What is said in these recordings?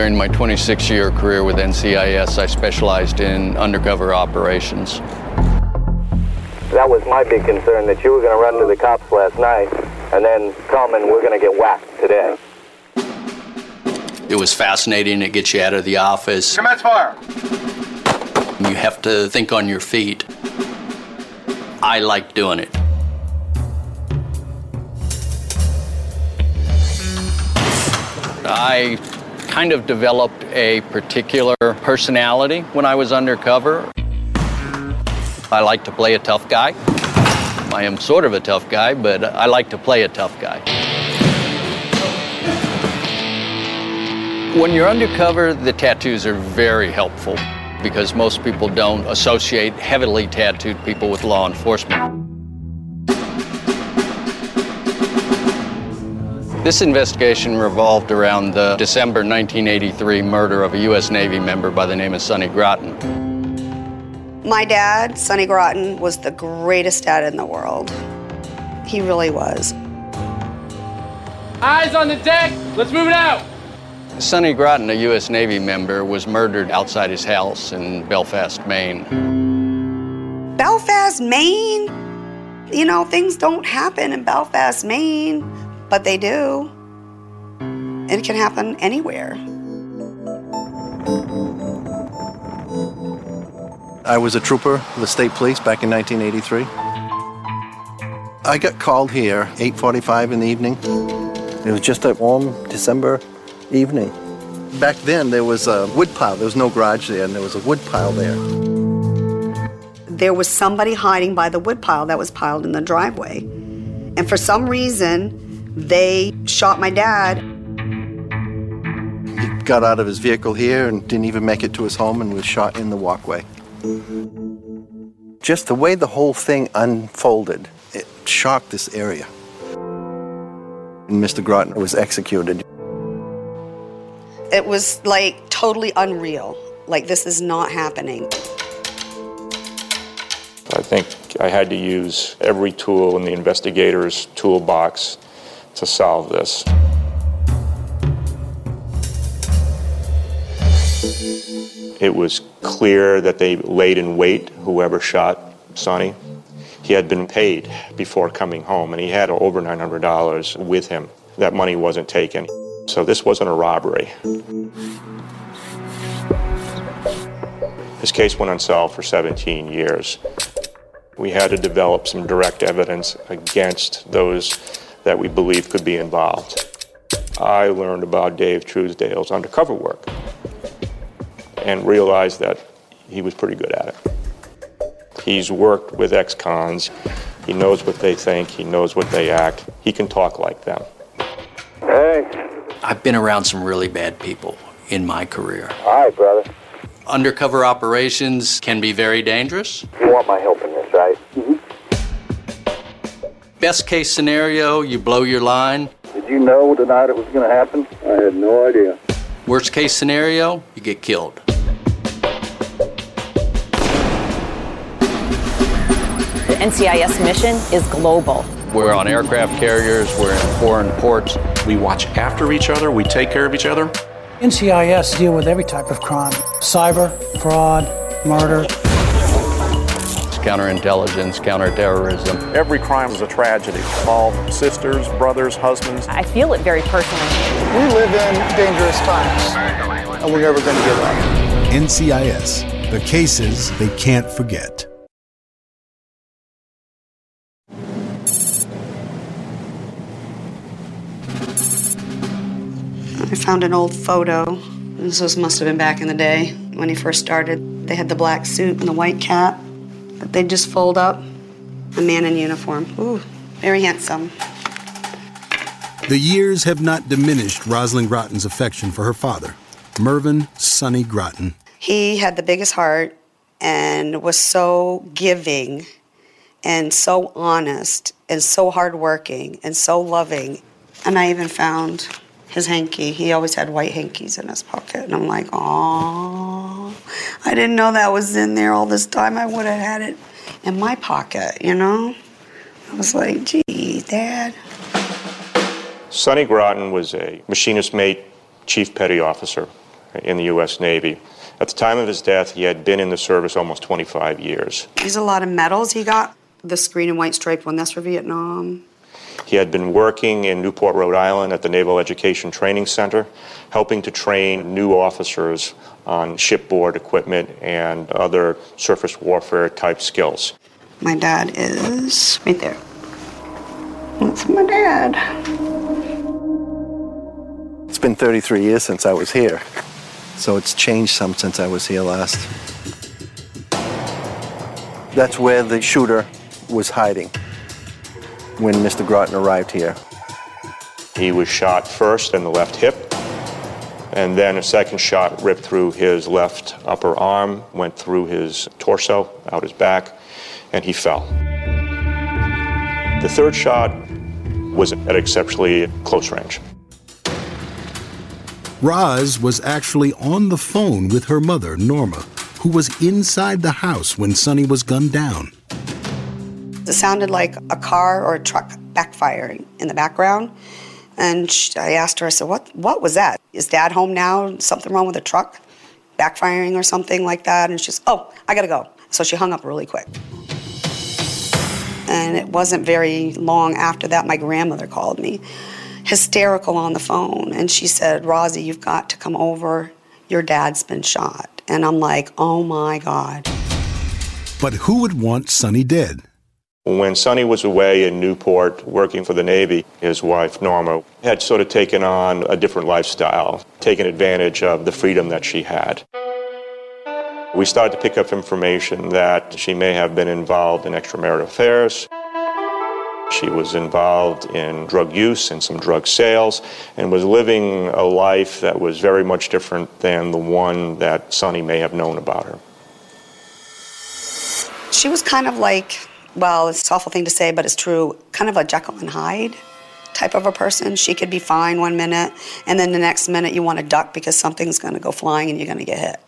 During my 26-year career with NCIS, I specialized in undercover operations. That was my big concern, that you were going to run to the cops last night and then come and we're going to get whacked today. It was fascinating. It gets you out of the office. Commence fire! You have to think on your feet. I like doing it. I kind of developed a particular personality when I was undercover. I like to play a tough guy. I am sort of a tough guy, but I like to play a tough guy. When you're undercover, the tattoos are very helpful because most people don't associate heavily tattooed people with law enforcement. This investigation revolved around the December 1983 murder of a U.S. Navy member by the name of Sonny Groton. My dad, Sonny Groton, was the greatest dad in the world. He really was. Eyes on the deck, let's move it out! Sonny Groton, a U.S. Navy member, was murdered outside his house in Belfast, Maine. Belfast, Maine? You know, things don't happen in Belfast, Maine, but they do. And it can happen anywhere. I was a trooper of the state police back in 1983. I got called here 8:45 in the evening. It was just a warm December evening. Back then there was a wood pile. There was no garage there, and there was a wood pile there. There was somebody hiding by the wood pile that was piled in the driveway. And for some reason, they shot my dad. He got out of his vehicle here and didn't even make it to his home and was shot in the walkway. Just the way the whole thing unfolded, it shocked this area. And Mr. Groton was executed. It was like totally unreal. Like, this is not happening. I think I had to use every tool in the investigator's toolbox to solve this. It was clear that they laid in wait, whoever shot Sonny. He had been paid before coming home, and he had over $900 with him. That money wasn't taken. So this wasn't a robbery. This case went unsolved for 17 years. We had to develop some direct evidence against those that we believe could be involved. I learned about Dave Truesdale's undercover work and realized that he was pretty good at it. He's worked with ex-cons. He knows what they think. He knows what they act. He can talk like them. Hey. I've been around some really bad people in my career. All right, brother. Undercover operations can be very dangerous. You want my help in this, right? Mm-hmm. Best case scenario, you blow your line. Did you know tonight it was going to happen? I had no idea. Worst case scenario, you get killed. The NCIS mission is global. We're on aircraft carriers, we're in foreign ports. We watch after each other, we take care of each other. NCIS deal with every type of crime. Cyber, fraud, murder. It's counterintelligence, counterterrorism. Every crime is a tragedy. All sisters, brothers, husbands. I feel it very personally. We live in dangerous times, and we're never going to give up. NCIS, the cases they can't forget. I found an old photo. This must have been back in the day when he first started. They had the black suit and the white cap that they'd just fold up. A man in uniform. Ooh, very handsome. The years have not diminished Rosalind Groton's affection for her father, Mervyn Sonny Groton. He had the biggest heart and was so giving and so honest and so hardworking and so loving. And I even found his hanky. He always had white hankies in his pocket. And I'm like, oh, I didn't know that was in there all this time. I would have had it in my pocket, you know? I was like, gee, Dad. Sonny Groton was a machinist mate, chief petty officer. in the U.S. Navy. At the time of his death, he had been in the service almost 25 years. There's a lot of medals he got. The green and white striped one, that's for Vietnam. He had been working in Newport, Rhode Island at the Naval Education Training Center, helping to train new officers on shipboard equipment and other surface warfare type skills. My dad is right there. That's my dad. It's been 33 years since I was here, so it's changed some since I was here last. That's where the shooter was hiding when Mr. Groton arrived here. He was shot first in the left hip, and then a second shot ripped through his left upper arm, went through his torso, out his back, and he fell. The third shot was at exceptionally close range. Roz was actually on the phone with her mother, Norma, who was inside the house when Sonny was gunned down. It sounded like a car or a truck backfiring in the background. And I asked her, I said, what was that? Is Dad home now? Something wrong with the truck? Backfiring or something like that? And she's, oh, I gotta go. So she hung up really quick. And it wasn't very long after that, my grandmother called me, hysterical on the phone. And she said, Rosie, you've got to come over. Your dad's been shot. And I'm like, oh my God. But who would want Sonny dead? When Sonny was away in Newport working for the Navy, his wife, Norma, had sort of taken on a different lifestyle, taken advantage of the freedom that she had. We started to pick up information that she may have been involved in extramarital affairs. She was involved in drug use and some drug sales and was living a life that was very much different than the one that Sonny may have known about her. She was kind of like, well, it's an awful thing to say, but it's true, kind of a Jekyll and Hyde type of a person. She could be fine one minute, and then the next minute you want to duck because something's going to go flying and you're going to get hit.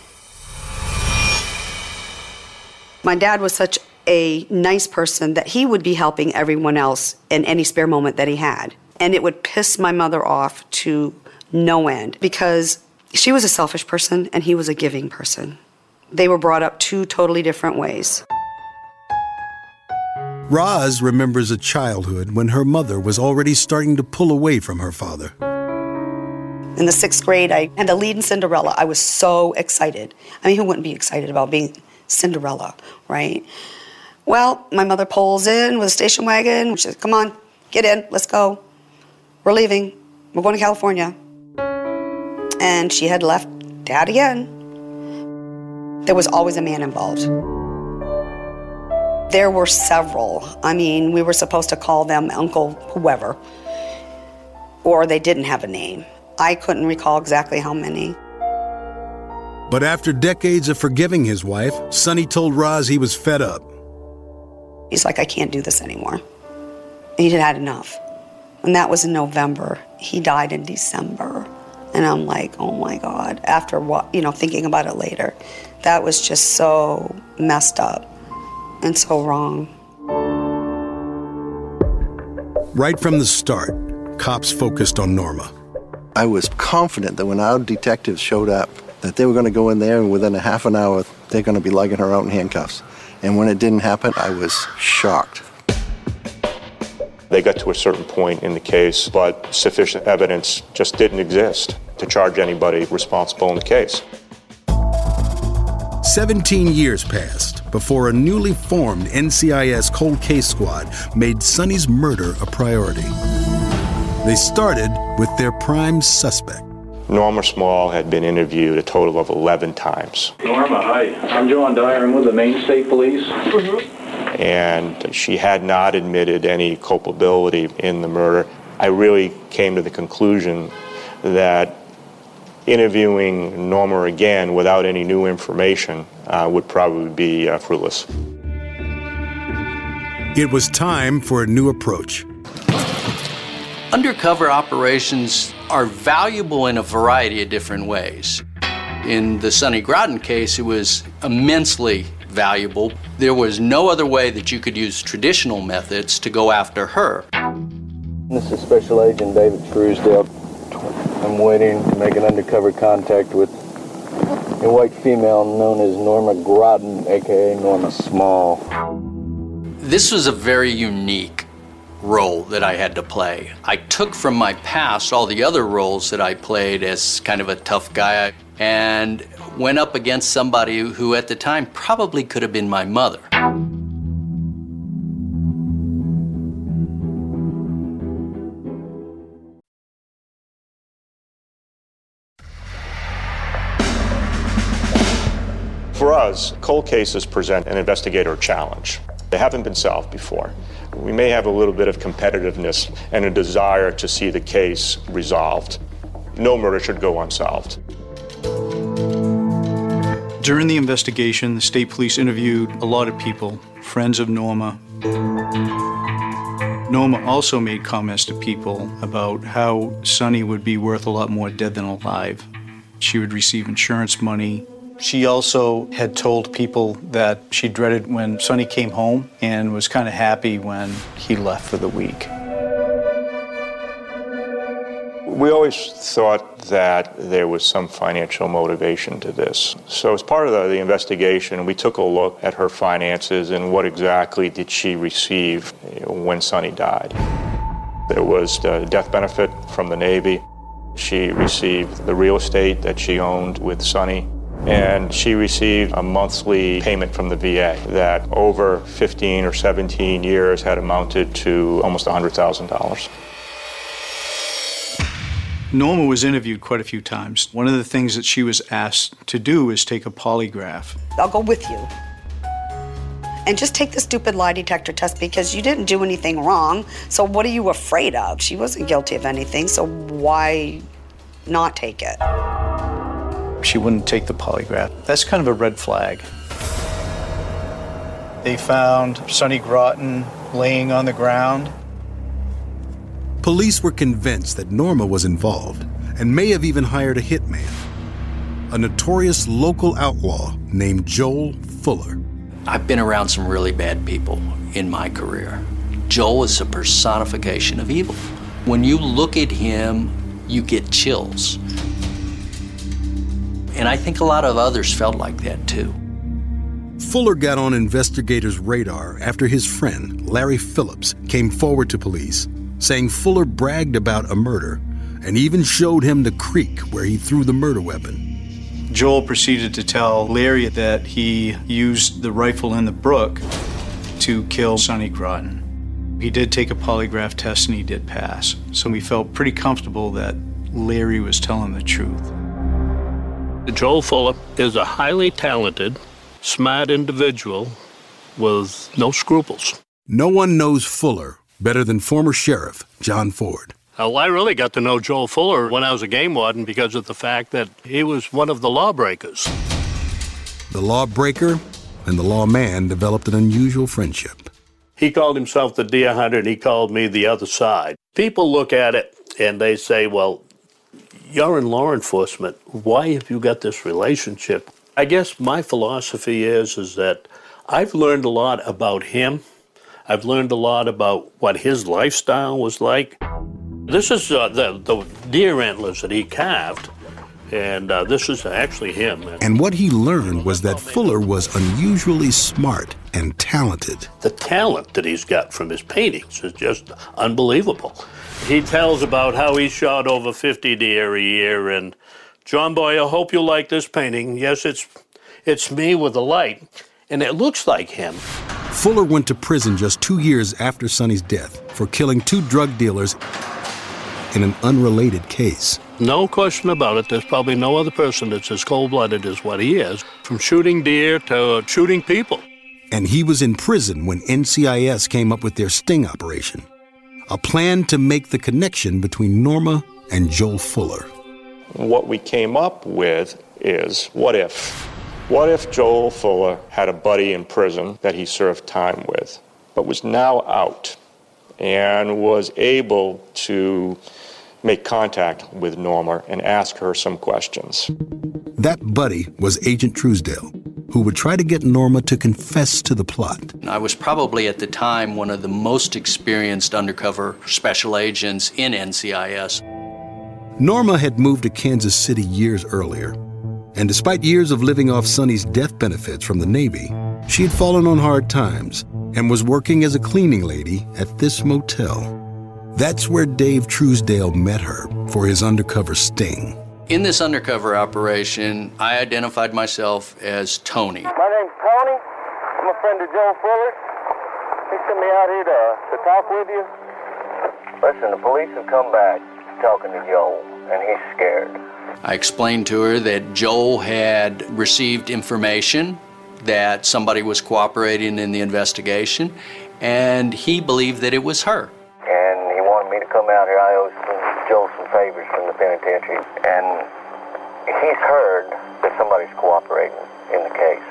My dad was such a nice person that he would be helping everyone else in any spare moment that he had. And it would piss my mother off to no end because she was a selfish person and he was a giving person. They were brought up two totally different ways. Roz remembers a childhood when her mother was already starting to pull away from her father. In the 6th grade, I had the lead in Cinderella. I was so excited. I mean, who wouldn't be excited about being Cinderella, right? Well, my mother pulls in with a station wagon. She says, come on, get in, let's go. We're leaving. We're going to California. And she had left Dad again. There was always a man involved. There were several. I mean, we were supposed to call them Uncle whoever, or they didn't have a name. I couldn't recall exactly how many. But after decades of forgiving his wife, Sonny told Roz he was fed up. He's like, I can't do this anymore. He'd had enough. And that was in November. He died in December. And I'm like, oh my God. After what, thinking about it later, that was just so messed up and so wrong. Right from the start, cops focused on Norma. I was confident that when our detectives showed up, that they were going to go in there and within a half an hour, they're going to be lugging her out in handcuffs. And when it didn't happen, I was shocked. They got to a certain point in the case, but sufficient evidence just didn't exist to charge anybody responsible in the case. 17 years passed before a newly formed NCIS cold case squad made Sonny's murder a priority. They started with their prime suspect. Norma Small had been interviewed a total of 11 times. Norma, hi. I'm John Dyer. I'm with the Maine State Police. And she had not admitted any culpability in the murder. I really came to the conclusion that interviewing Norma again without any new information would probably be fruitless. It was time for a new approach. Undercover operations are valuable in a variety of different ways. In the Sonny Groton case, it was immensely valuable. There was no other way that you could use traditional methods to go after her. This is Special Agent David Truesdale. I'm waiting to make an undercover contact with a white female known as Norma Groton, a.k.a. Norma Small. This was a very unique role that I had to play. I took from my past all the other roles that I played as kind of a tough guy and went up against somebody who at the time probably could have been my mother. For us, cold cases present an investigator challenge. They haven't been solved before. We may have a little bit of competitiveness and a desire to see the case resolved. No murder should go unsolved. During the investigation, the state police interviewed a lot of people, friends of Norma. Norma also made comments to people about how Sonny would be worth a lot more dead than alive. She would receive insurance money. She also had told people that she dreaded when Sonny came home and was kind of happy when he left for the week. We always thought that there was some financial motivation to this. So as part of the investigation, we took a look at her finances and what exactly did she receive when Sonny died. There was the death benefit from the Navy. She received the real estate that she owned with Sonny. And she received a monthly payment from the VA that over 15 or 17 years had amounted to almost $100,000. Norma was interviewed quite a few times. One of the things that she was asked to do is take a polygraph. I'll go with you. And just take the stupid lie detector test because you didn't do anything wrong. So what are you afraid of? She wasn't guilty of anything, so why not take it? She wouldn't take the polygraph. That's kind of a red flag. They found Sonny Groton laying on the ground. Police were convinced that Norma was involved and may have even hired a hitman, a notorious local outlaw named Joel Fuller. I've been around some really bad people in my career. Joel is a personification of evil. When you look at him, you get chills. And I think a lot of others felt like that too. Fuller got on investigators' radar after his friend, Larry Phillips, came forward to police, saying Fuller bragged about a murder and even showed him the creek where he threw the murder weapon. Joel proceeded to tell Larry that he used the rifle in the brook to kill Sonny Groton. He did take a polygraph test and he did pass. So we felt pretty comfortable that Larry was telling the truth. Joel Fuller is a highly talented, smart individual with no scruples. No one knows Fuller better than former Sheriff John Ford. Well, I really got to know Joel Fuller when I was a game warden because of the fact that he was one of the lawbreakers. The lawbreaker and the lawman developed an unusual friendship. He called himself the deer hunter and he called me the other side. People look at it and they say, well, you're in law enforcement. Why have you got this relationship? I guess my philosophy is that I've learned a lot about him. I've learned a lot about what his lifestyle was like. This is the deer antlers that he carved, and this is actually him. And what he learned was that Fuller was unusually smart and talented. The talent that he's got from his paintings is just unbelievable. He tells about how he shot over 50 deer a year, and John Boy, I hope you like this painting. Yes, it's me with a light, and it looks like him. Fuller went to prison just 2 years after Sonny's death for killing 2 drug dealers in an unrelated case. No question about it. There's probably no other person that's as cold-blooded as what he is, from shooting deer to shooting people. And he was in prison when NCIS came up with their sting operation, a plan to make the connection between Norma and Joel Fuller. What we came up with is, what if? What if Joel Fuller had a buddy in prison that he served time with, but was now out and was able to make contact with Norma and ask her some questions? That buddy was Agent Truesdale, who would try to get Norma to confess to the plot. I was probably at the time one of the most experienced undercover special agents in NCIS. Norma had moved to Kansas City years earlier, and despite years of living off Sonny's death benefits from the Navy, she had fallen on hard times and was working as a cleaning lady at this motel. That's where Dave Truesdale met her for his undercover sting. In this undercover operation, I identified myself as Tony. My name's Tony. I'm a friend of Joe Fuller. He sent me out here to talk with you. Listen, the police have come back talking to Joel, and he's scared. I explained to her that Joel had received information that somebody was cooperating in the investigation, and he believed that it was her. And he wanted me to come out here. I owe Joel some favors from the penitentiary, and he's heard that somebody's cooperating in the case.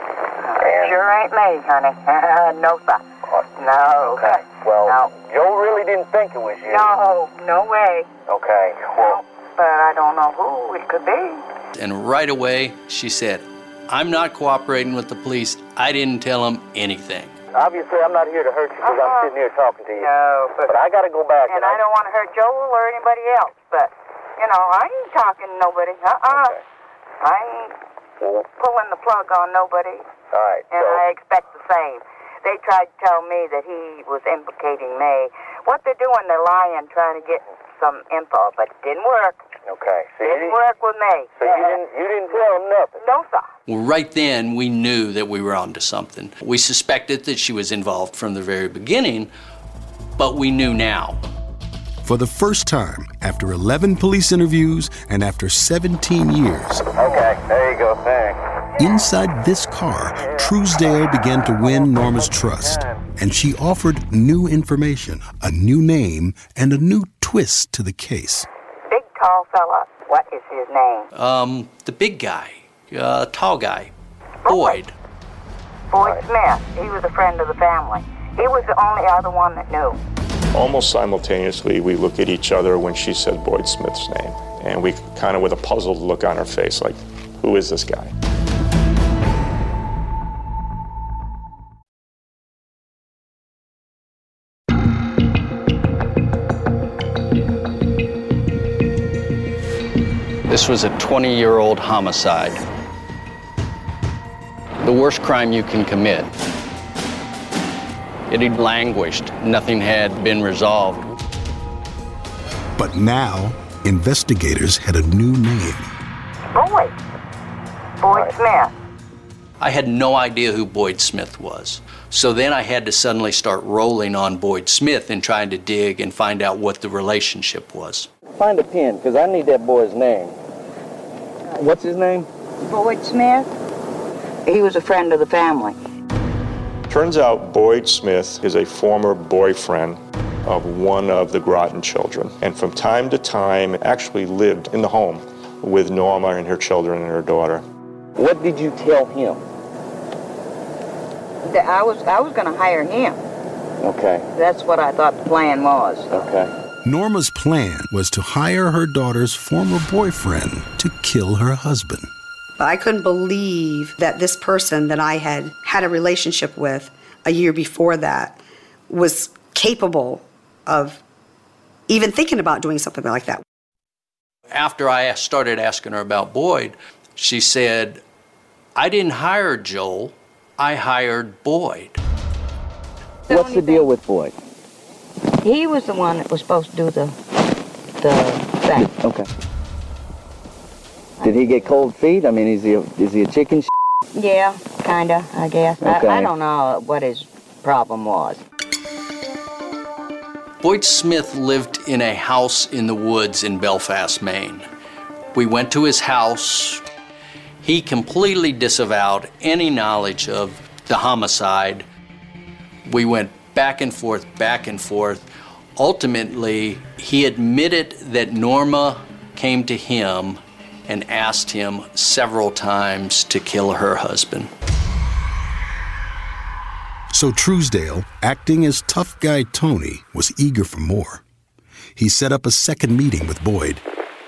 And sure ain't me, honey. No, sir. No. Okay. Well, no. Joe really didn't think it was you. No way. Okay. Well, but I don't know who it could be. And right away, she said, I'm not cooperating with the police. I didn't tell them anything. Obviously, I'm not here to hurt you because I'm sitting here talking to you. No, but I got to go back. And I don't want to hurt Joel or anybody else, but, I ain't talking to nobody. Okay. I ain't pulling the plug on nobody. All right. And I expect the same. They tried to tell me that he was implicating me. What they're doing, they're lying, trying to get some info, but it didn't work. Okay. So didn't work with me. So you didn't tell them nothing? No, sir. Well, right then, we knew that we were onto something. We suspected that she was involved from the very beginning, but we knew now. For the first time, after 11 police interviews and after 17 years. Okay, there you go, thanks. Inside this car, Truesdale began to win Norma's trust, and she offered new information, a new name, and a new twist to the case. Big, tall fella. What is his name? The big guy, tall guy, Boyd. Boyd Smith. He was a friend of the family. He was the only other one that knew. Almost simultaneously, we look at each other when she said Boyd Smith's name, and we kind of with a puzzled look on our face, like, who is this guy? This was a 20-year-old homicide. The worst crime you can commit. It had languished. Nothing had been resolved. But now, investigators had a new name. Boyd Smith. I had no idea who Boyd Smith was. So then I had to suddenly start rolling on Boyd Smith and trying to dig and find out what the relationship was. Find a pen, because I need that boy's name. What's his name? Boyd Smith. He was a friend of the family. Turns out Boyd Smith is a former boyfriend of one of the Groton children, and from time to time actually lived in the home with Norma and her children and her daughter. What did you tell him? That I was going to hire him. Okay. That's what I thought the plan was. Okay. Norma's plan was to hire her daughter's former boyfriend to kill her husband. But I couldn't believe that this person that I had a relationship with a year before that was capable of even thinking about doing something like that. After I started asking her about Boyd, she said, I didn't hire Joel, I hired Boyd. What's the deal with Boyd? He was the one that was supposed to do the thing. Okay. Did he get cold feet? I mean, is he a chicken shit? Yeah, kinda, I guess. Okay. I don't know what his problem was. Boyd Smith lived in a house in the woods in Belfast, Maine. We went to his house. He completely disavowed any knowledge of the homicide. We went back and forth, back and forth. Ultimately, he admitted that Norma came to him and asked him several times to kill her husband. So Truesdale, acting as tough guy Tony, was eager for more. He set up a second meeting with Boyd.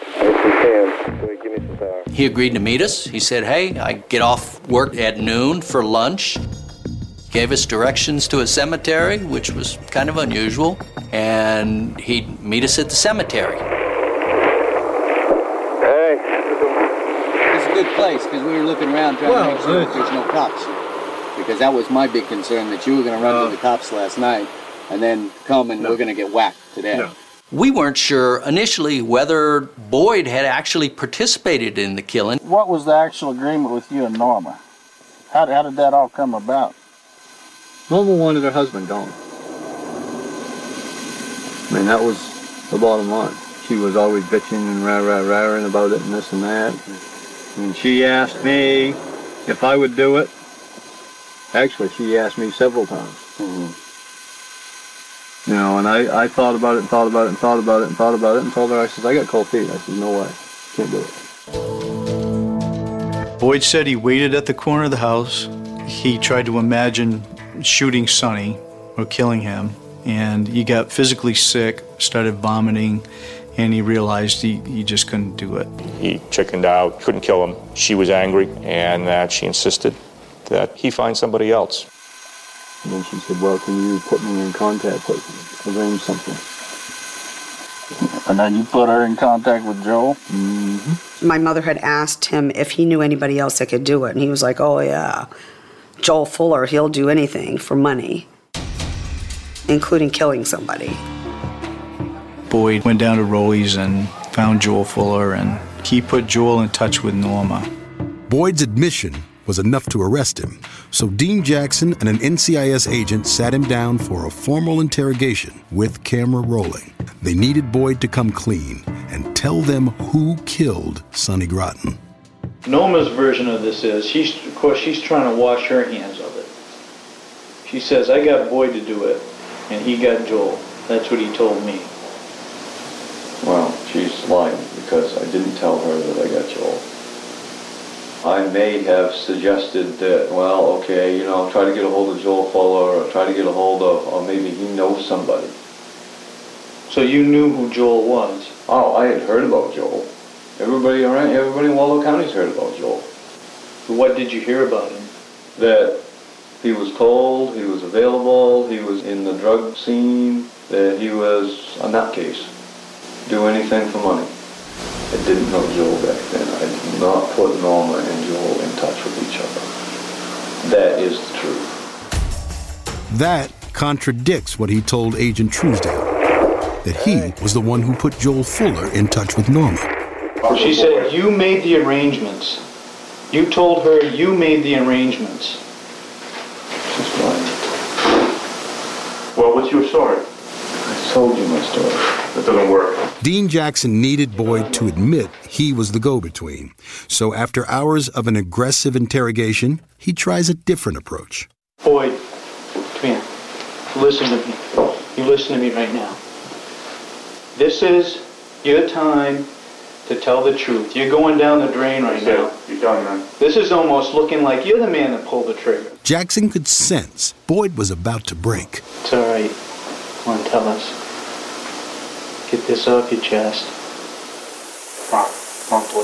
He agreed to meet us. He said, hey, I get off work at noon for lunch. Gave us directions to a cemetery, which was kind of unusual, and he'd meet us at the cemetery. good place because we were looking around trying to make sure that there's no cops. Because that was my big concern, that you were going to run to the cops last night and then come and we're going to get whacked today. No. We weren't sure initially whether Boyd had actually participated in the killing. What was the actual agreement with you and Norma? How did that all come about? Norma wanted her husband gone. I mean, that was the bottom line. She was always bitching and rah-rah-rahing about it and this and that. And she asked me if I would do it. Actually, she asked me several times. Mm-hmm. You know, and I thought about it and thought about it and thought about it and thought about it and told her, I said, I got cold feet. I said, no way. Can't do it. Boyd said he waited at the corner of the house. He tried to imagine shooting Sonny or killing him. And he got physically sick, started vomiting, and he realized he just couldn't do it. He chickened out, couldn't kill him. She was angry, and that she insisted that he find somebody else. And then she said, well, can you put me in contact with him, arrange something? And then you put her in contact with Joel? Mm-hmm. My mother had asked him if he knew anybody else that could do it, and he was like, oh yeah, Joel Fuller, he'll do anything for money, including killing somebody. Boyd went down to Rolly's and found Joel Fuller, and he put Joel in touch with Norma. Boyd's admission was enough to arrest him, so Dean Jackson and an NCIS agent sat him down for a formal interrogation with camera rolling. They needed Boyd to come clean and tell them who killed Sonny Groton. Norma's version of this is, she's trying to wash her hands of it. She says, I got Boyd to do it, and he got Joel. That's what he told me. Well, she's lying because I didn't tell her that I got Joel. I may have suggested that, well, okay, you know, try to get a hold of Joel Fuller or try to get a hold of, or maybe he knows somebody. So you knew who Joel was? Oh, I had heard about Joel. Everybody in Waldo County's heard about Joel. What did you hear about him? That he was cold, he was available, he was in the drug scene, that he was a nutcase. Do anything for money. I didn't know Joel back then. I did not put Norma and Joel in touch with each other. That is the truth. That contradicts what he told Agent Truesdale, that he was the one who put Joel Fuller in touch with Norma. She said you made the arrangements. You told her you made the arrangements. She's lying. Well, what's your story? I told you my story. That doesn't work. Dean Jackson needed Boyd to admit he was the go-between. So after hours of an aggressive interrogation, he tries a different approach. Boyd, come here. Listen to me. You listen to me right now. This is your time to tell the truth. You're going down the drain right now. You're telling me. This is almost looking like you're the man that pulled the trigger. Jackson could sense Boyd was about to break. It's all right. Come on, tell us. Get this off your chest. Promptly.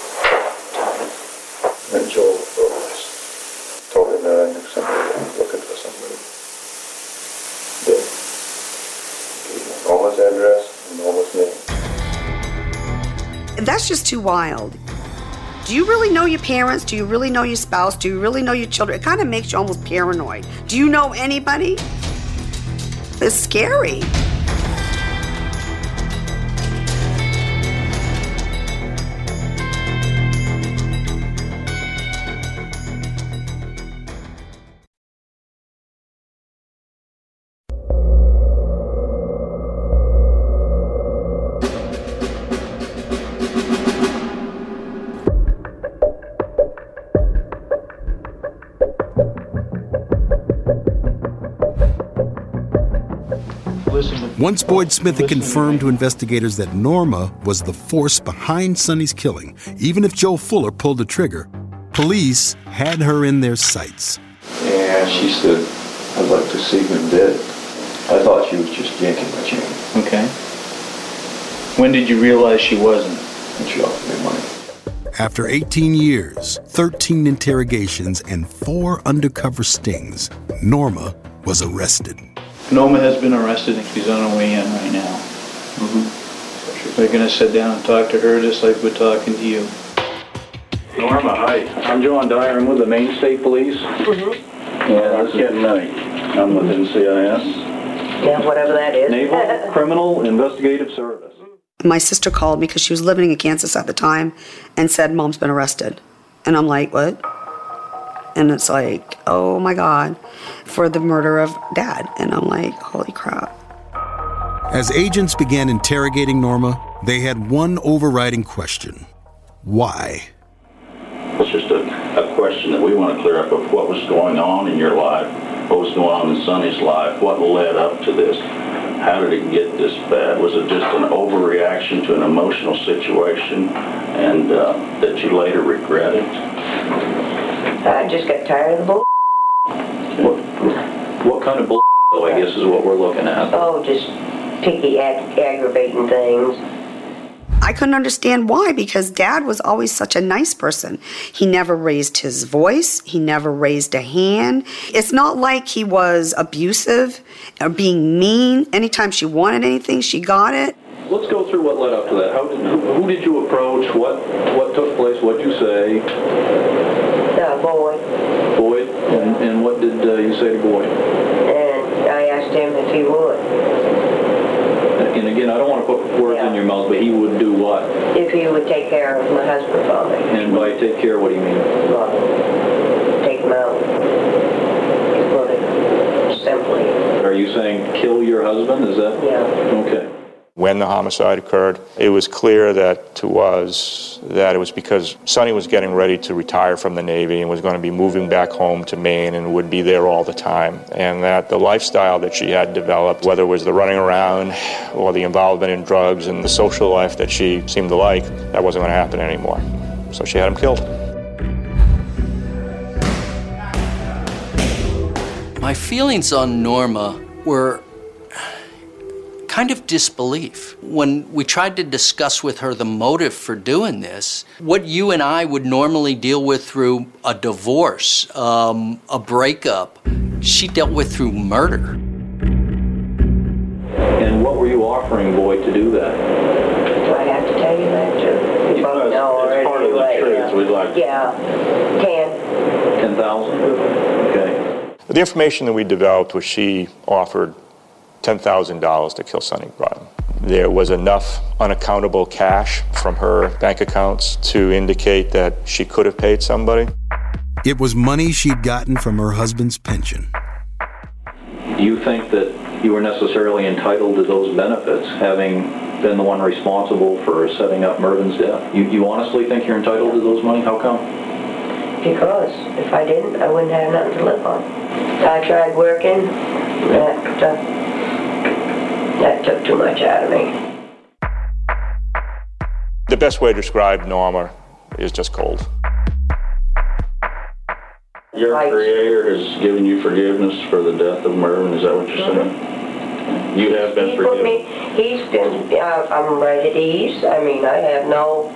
And Joel Fuller told him that I knew somebody that was looking for somebody. Did. Gave him Norma's address and Norma's name. That's just too wild. Do you really know your parents? Do you really know your spouse? Do you really know your children? It kind of makes you almost paranoid. Do you know anybody? It's scary. Once Boyd Smith had confirmed to investigators that Norma was the force behind Sonny's killing, even if Joe Fuller pulled the trigger, police had her in their sights. And she said, I'd like to see him dead. I thought she was just yanking my chain. Okay. When did you realize she wasn't? And she offered me money. After 18 years, 13 interrogations, and 4 undercover stings, Norma was arrested. Norma has been arrested and she's on her way in right now. We're going to sit down and talk to her just like we're talking to you. Norma, hi. I'm John Dyer. I'm with the Maine State Police. Yeah, this is Ken Knight. I'm with NCIS. Yeah, whatever that is. Naval Criminal Investigative Service. My sister called me because she was living in Kansas at the time and said, Mom's been arrested. And I'm like, what? And it's like, oh my God, for the murder of Dad. And I'm like, holy crap. As agents began interrogating Norma, they had one overriding question. Why? It's just a question that we want to clear up of what was going on in your life, what was going on in Sonny's life, what led up to this. How did it get this bad? Was it just an overreaction to an emotional situation and that you later regretted? I just got tired of the bull. What kind of bull, though, I guess is what we're looking at. Oh, just picky, aggravating things. I couldn't understand why, because Dad was always such a nice person. He never raised his voice. He never raised a hand. It's not like he was abusive or being mean. Anytime she wanted anything, she got it. Let's go through what led up to that. Who did you approach? What took place? What did you say? Boyd. Boyd? And what did you say to Boyd? And I asked him if he would. And again, I don't want to put words in your mouth, but he would do what? If he would take care of my husband for me. And by take care, what do you mean? Well, take him out. Put it simply. Are you saying kill your husband? Is that? Yeah. Okay. When the homicide occurred, it was clear that to us that it was because Sonny was getting ready to retire from the Navy and was going to be moving back home to Maine and would be there all the time. And that the lifestyle that she had developed, whether it was the running around or the involvement in drugs and the social life that she seemed to like, that wasn't going to happen anymore. So she had him killed. My feelings on Norma were kind of disbelief. When we tried to discuss with her the motive for doing this, what you and I would normally deal with through a divorce, a breakup, she dealt with through murder. And what were you offering Boyd to do that? Do I have to tell you that too? You both know already. It's part of the truth. We'd like to. Yeah. 10,000? Okay. The information that we developed was she offered $10,000 to kill Sonny Broughton. There was enough unaccountable cash from her bank accounts to indicate that she could have paid somebody. It was money she'd gotten from her husband's pension. Do you think that you were necessarily entitled to those benefits, having been the one responsible for setting up Mervyn's death? You honestly think you're entitled to those money? How come? Because if I didn't, I wouldn't have nothing to live on. I tried working. That took too much out of me. The best way to describe Norma is just cold. Your Creator has given you forgiveness for the death of Mervyn. Is that what you're saying? You have been forgiven. He's been. I'm right at ease. I mean, I have no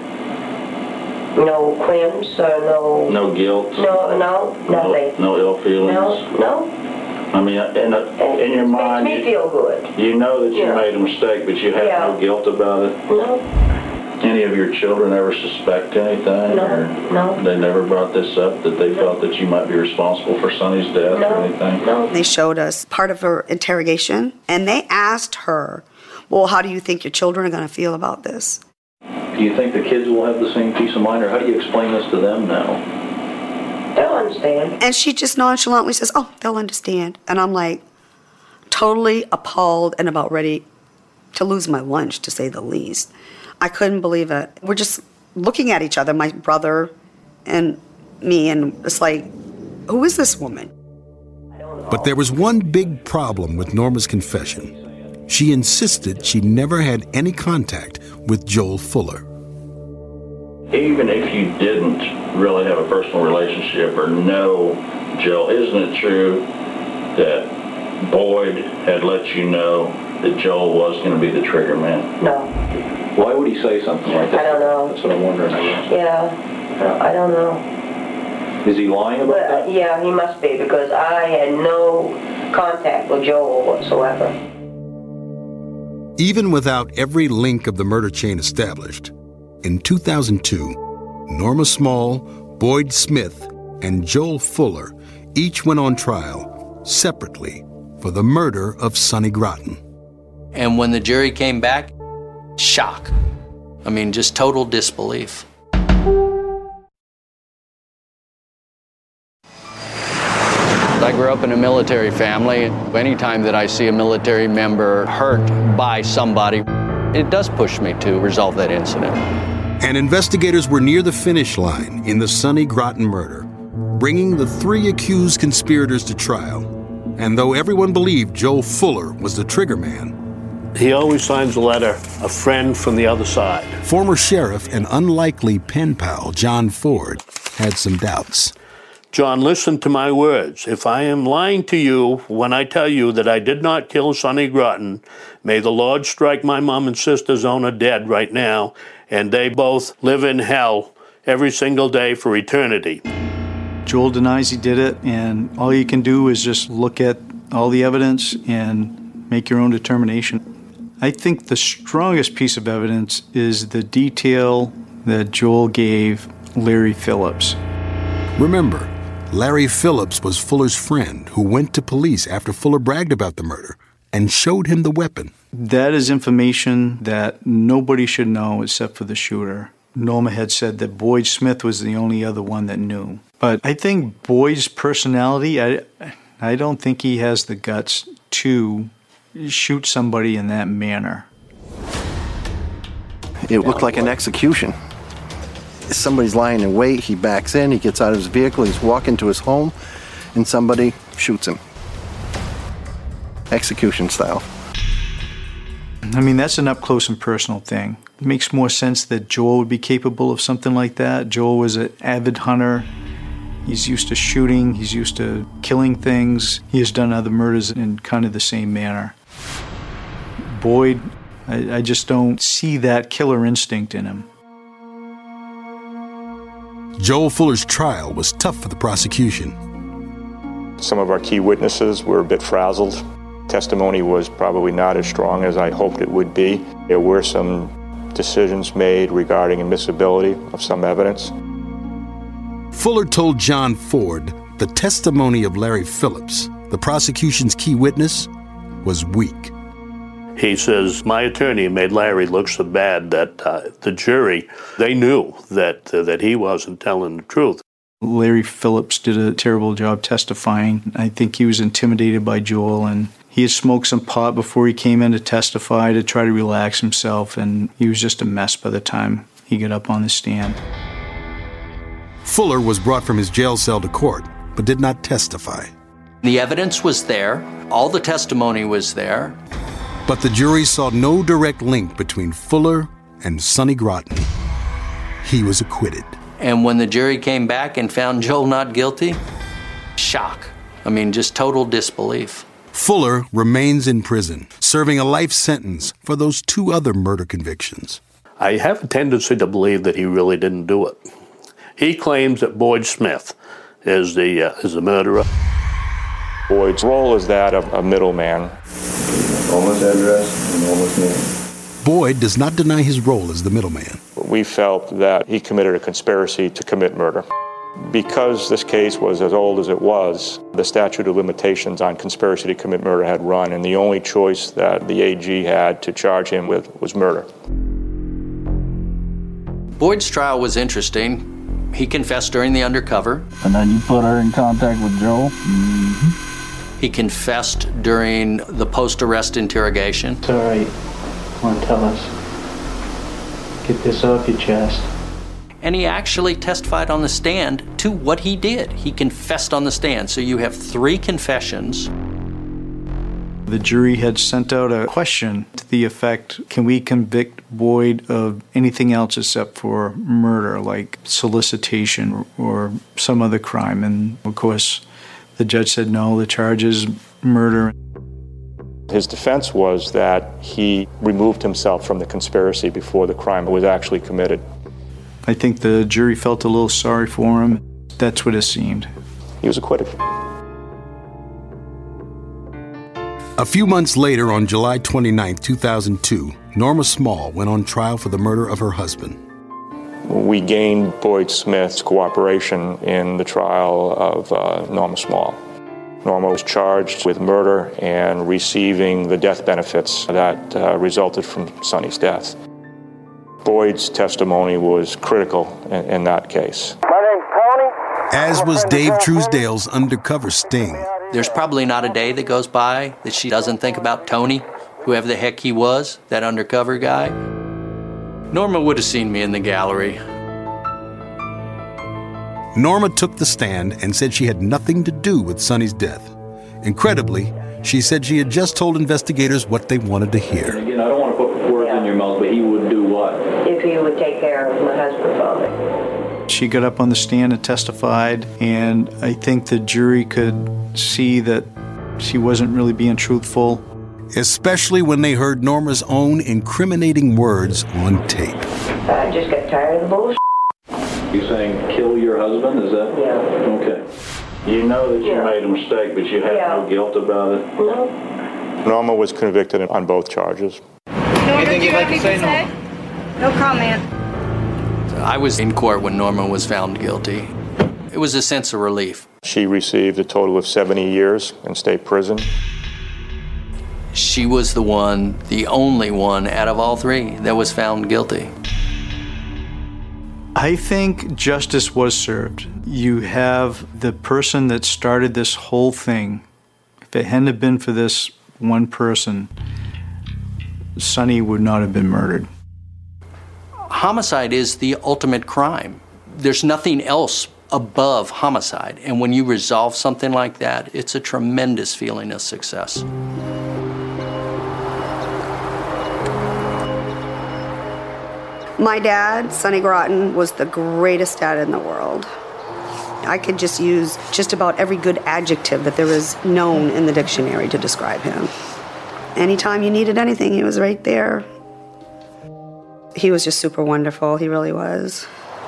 qualms or no. No guilt. No, nothing. No ill feelings. No. I mean, in your mind, makes me feel good. You know that you made a mistake, but you have no guilt about it. No. Any of your children ever suspect anything? No. They never brought this up, that they felt that you might be responsible for Sonny's death or anything? No. They showed us part of her interrogation, and they asked her, well, how do you think your children are going to feel about this? Do you think the kids will have the same peace of mind, or how do you explain this to them now? They'll understand. And she just nonchalantly says, oh, they'll understand. And I'm like totally appalled and about ready to lose my lunch, to say the least. I couldn't believe it. We're just looking at each other, my brother and me, and it's like, who is this woman? But there was one big problem with Norma's confession. She insisted she never had any contact with Joel Fuller. Even if you didn't really have a personal relationship or know Joel, isn't it true that Boyd had let you know that Joel was going to be the trigger man? No. Why would he say something like that? I don't know. That's what I'm wondering. Yeah, I don't know. Is he lying about that? Yeah, he must be, because I had no contact with Joel whatsoever. Even without every link of the murder chain established, in 2002, Norma Small, Boyd Smith, and Joel Fuller each went on trial separately for the murder of Sonny Groton. And when the jury came back, shock. I mean, just total disbelief. I grew up in a military family. Anytime that I see a military member hurt by somebody, it does push me to resolve that incident. And investigators were near the finish line in the Sonny Groton murder, bringing the 3 accused conspirators to trial. And though everyone believed Joel Fuller was the trigger man, he always signs a letter, a friend from the other side. Former sheriff and unlikely pen pal John Ford had some doubts. John, listen to my words. If I am lying to you when I tell you that I did not kill Sonny Groton, may the Lord strike my mom and sister Zona dead right now, and they both live in hell every single day for eternity. Joel denies he did it, and all you can do is just look at all the evidence and make your own determination. I think the strongest piece of evidence is the detail that Joel gave Larry Phillips. Remember, Larry Phillips was Fuller's friend who went to police after Fuller bragged about the murder and showed him the weapon. That is information that nobody should know except for the shooter. Norma had said that Boyd Smith was the only other one that knew. But I think Boyd's personality, I don't think he has the guts to shoot somebody in that manner. It looked like an execution. Somebody's lying in wait, he backs in, he gets out of his vehicle, he's walking to his home, and somebody shoots him. Execution style. I mean, that's an up-close and personal thing. It makes more sense that Joel would be capable of something like that. Joel was an avid hunter. He's used to shooting, he's used to killing things. He has done other murders in kind of the same manner. Boyd, I just don't see that killer instinct in him. Joel Fuller's trial was tough for the prosecution. Some of our key witnesses were a bit frazzled. Testimony was probably not as strong as I hoped it would be. There were some decisions made regarding admissibility of some evidence. Fuller told John Ford the testimony of Larry Phillips, the prosecution's key witness, was weak. He says, my attorney made Larry look so bad that the jury, they knew that he wasn't telling the truth. Larry Phillips did a terrible job testifying. I think he was intimidated by Joel, and he had smoked some pot before he came in to testify to try to relax himself, and he was just a mess by the time he got up on the stand. Fuller was brought from his jail cell to court, but did not testify. The evidence was there. All the testimony was there. But the jury saw no direct link between Fuller and Sonny Groton. He was acquitted. And when the jury came back and found Joel not guilty, shock. I mean, just total disbelief. Fuller remains in prison, serving a life sentence for those 2 other murder convictions. I have a tendency to believe that he really didn't do it. He claims that Boyd Smith is the murderer. Boyd's role is that of a middleman. Norma's address and Norma's name. Boyd does not deny his role as the middleman. We felt that he committed a conspiracy to commit murder. Because this case was as old as it was, the statute of limitations on conspiracy to commit murder had run, and the only choice that the AG had to charge him with was murder. Boyd's trial was interesting. He confessed during the undercover. And then you put her in contact with Joel? Mm-hmm. He confessed during the post-arrest interrogation. It's all right. Come on, tell us. Get this off your chest. And he actually testified on the stand to what he did. He confessed on the stand. So you have 3 confessions. The jury had sent out a question to the effect, can we convict Boyd of anything else except for murder, like solicitation or some other crime? And of course, the judge said no, the charge is murder. His defense was that he removed himself from the conspiracy before the crime was actually committed. I think the jury felt a little sorry for him. That's what it seemed. He was acquitted. A few months later, on July 29, 2002, Norma Small went on trial for the murder of her husband. we gained Boyd Smith's cooperation in the trial of Norma Small. Norma was charged with murder and receiving the death benefits that resulted from Sonny's death. Boyd's testimony was critical in that case. My name's Tony. As was Dave Truesdale's undercover sting. There's probably not a day that goes by that she doesn't think about Tony, whoever the heck he was, that undercover guy. Norma would have seen me in the gallery. Norma took the stand and said she had nothing to do with Sonny's death. Incredibly, she said she had just told investigators what they wanted to hear. Again, I don't want to put words in your mouth, but he would do what? If he would take care of my husband's father. She got up on the stand and testified, and I think the jury could see that she wasn't really being truthful. Especially when they heard Norma's own incriminating words on tape. I just got tired of the bullshit. You saying kill your husband? Is that? Yeah. Okay. You know that you made a mistake, but you have no guilt about it? No. Norma was convicted on both charges. Anything you'd like to say, Norma? No comment. I was in court when Norma was found guilty. It was a sense of relief. She received a total of 70 years in state prison. She was the one, the only one out of all three that was found guilty. I think justice was served. You have the person that started this whole thing. If it hadn't been for this one person, Sonny would not have been murdered. Homicide is the ultimate crime. There's nothing else above homicide. And when you resolve something like that, it's a tremendous feeling of success. My dad, Sonny Groton, was the greatest dad in the world. I could just use just about every good adjective that there was known in the dictionary to describe him. Anytime you needed anything, he was right there. He was just super wonderful, he really was.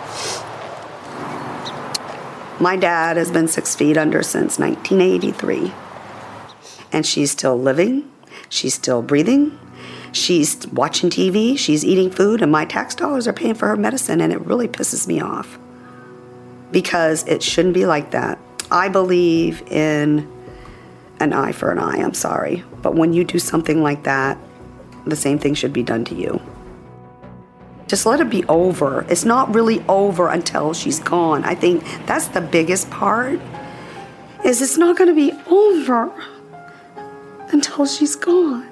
My dad has been 6 feet under since 1983. And she's still living, she's still breathing, she's watching TV, she's eating food, and my tax dollars are paying for her medicine, and it really pisses me off. Because it shouldn't be like that. I believe in an eye for an eye, I'm sorry. But when you do something like that, the same thing should be done to you. Just let it be over. It's not really over until she's gone. I think that's the biggest part, is it's not gonna be over until she's gone.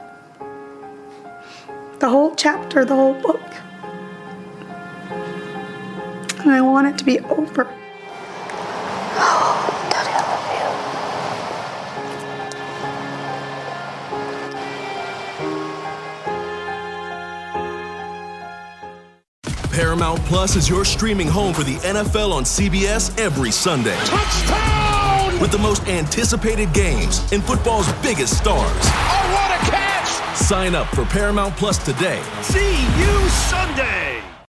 The whole chapter, the whole book. And I want it to be over. Oh, Daddy, I love you. Paramount Plus is your streaming home for the NFL on CBS every Sunday. Touchdown! With the most anticipated games and football's biggest stars. Oh, what a catch! Sign up for Paramount Plus today. See you Sunday!